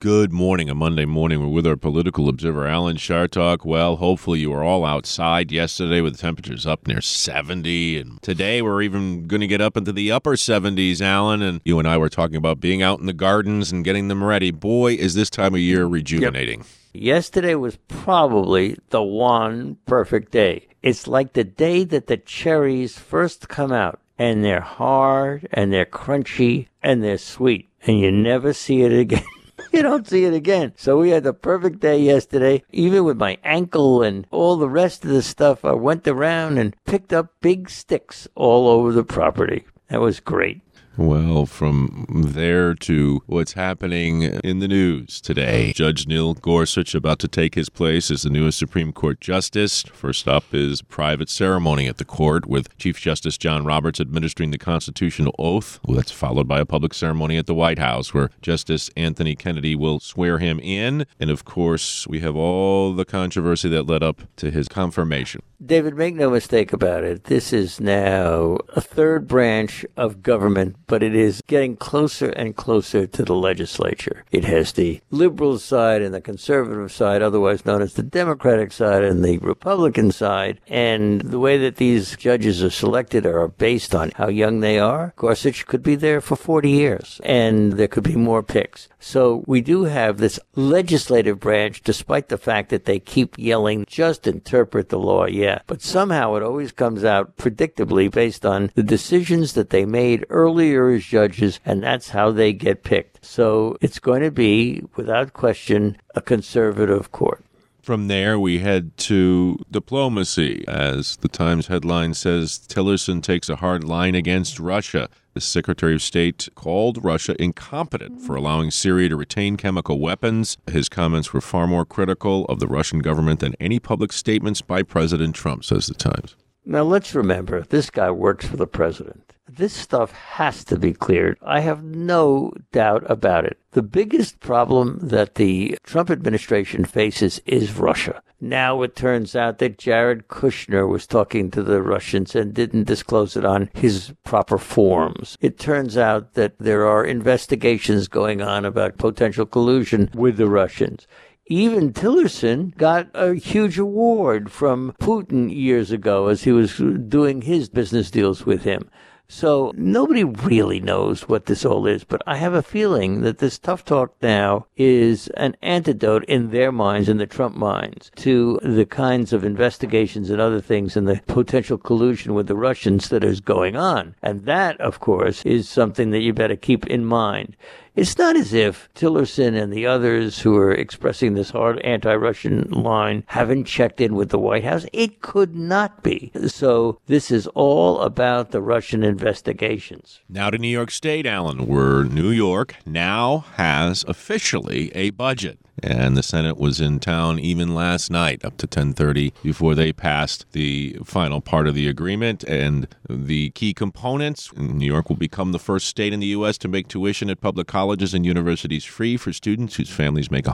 Good morning, a Monday morning. We're with our political observer, Alan Chartock. Well, hopefully you were all outside yesterday with temperatures up near 70. And today we're even going to get up into the upper 70s, Alan. And you and I were talking about being out in the gardens and getting them ready. Boy, is this time of year rejuvenating. Yep. Yesterday was probably the one perfect day. It's like the day that the cherries first come out. And they're hard, and they're crunchy, and they're sweet. And you never see it again. You don't see it again. So we had the perfect day yesterday. Even with my ankle and all the rest of the stuff, I went around and picked up big sticks all over the property. That was great. Well, from there to what's happening in the news today. Judge Neil Gorsuch about to take his place as the newest Supreme Court Justice. First up is a private ceremony at the court with Chief Justice John Roberts administering the constitutional oath. Well, that's followed by a public ceremony at the White House where Justice Anthony Kennedy will swear him in. And, of course, we have all the controversy that led up to his confirmation. David, make no mistake about it. This is now a third branch of government, but it is getting closer and closer to the legislature. It has the liberal side and the conservative side, otherwise known as the Democratic side and the Republican side. And the way that these judges are selected are based on how young they are. Gorsuch could be there for 40 years, and there could be more picks. So we do have this legislative branch, despite the fact that they keep yelling, just interpret the law, yeah. But somehow it always comes out predictably based on the decisions that they made earlier as judges, and that's how they get picked. So it's going to be, without question, a conservative court. From there, we head to diplomacy. As the Times headline says, Tillerson takes a hard line against Russia. The Secretary of State called Russia incompetent for allowing Syria to retain chemical weapons. His comments were far more critical of the Russian government than any public statements by President Trump, says the Times. Now, let's remember, this guy works for the president. This stuff has to be cleared. I have no doubt about it. The biggest problem that the Trump administration faces is Russia. Now it turns out that Jared Kushner was talking to the Russians and didn't disclose it on his proper forms. It turns out that there are investigations going on about potential collusion with the Russians. Even Tillerson got a huge award from Putin years ago as he was doing his business deals with him. So nobody really knows what this all is, but I have a feeling that this tough talk now is an antidote in their minds, in the Trump minds, to the kinds of investigations and other things and the potential collusion with the Russians that is going on. And that, of course, is something that you better keep in mind. It's not as if Tillerson and the others who are expressing this hard anti-Russian line haven't checked in with the White House. It could not be. So this is all about the Russian investigations. Now to New York State, Alan, where New York now has officially a budget. And the Senate was in town even last night up to 10:30 before they passed the final part of the agreement. And the key components, New York will become the first state in the U.S. to make tuition at public colleges and universities free for students whose families make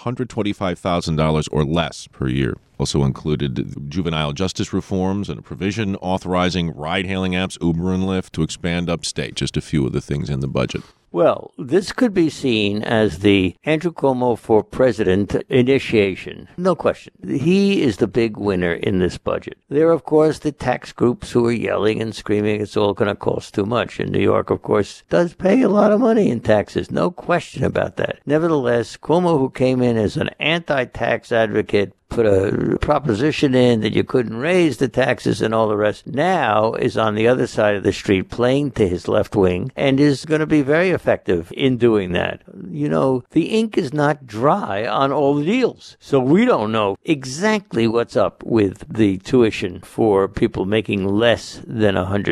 $125,000 or less per year. Also included juvenile justice reforms and a provision authorizing ride-hailing apps Uber and Lyft to expand upstate. Just a few of the things in the budget. Well, this could be seen as the Andrew Cuomo for president initiation. No question. He is the big winner in this budget. There are, of course, the tax groups who are yelling and screaming it's all going to cost too much. And New York, of course, does pay a lot of money in taxes. No question about that. Nevertheless, Cuomo, who came in as an anti-tax advocate, put a proposition in that you couldn't raise the taxes and all the rest, now is on the other side of the street playing to his left wing and is going to be very effective in doing that. You know, the ink is not dry on all the deals. So we don't know exactly what's up with the tuition for people making less than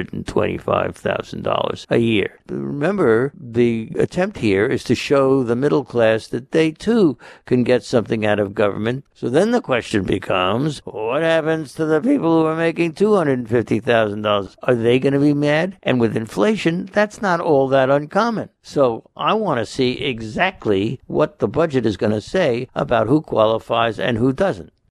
$125,000 a year. Remember, the attempt here is to show the middle class that they too can get something out of government. So then the question becomes, what happens to the people who are making $250,000? Are they going to be mad? And with inflation, that's not all that uncommon. So I want to see exactly what the budget is going to say about who qualifies and who doesn't.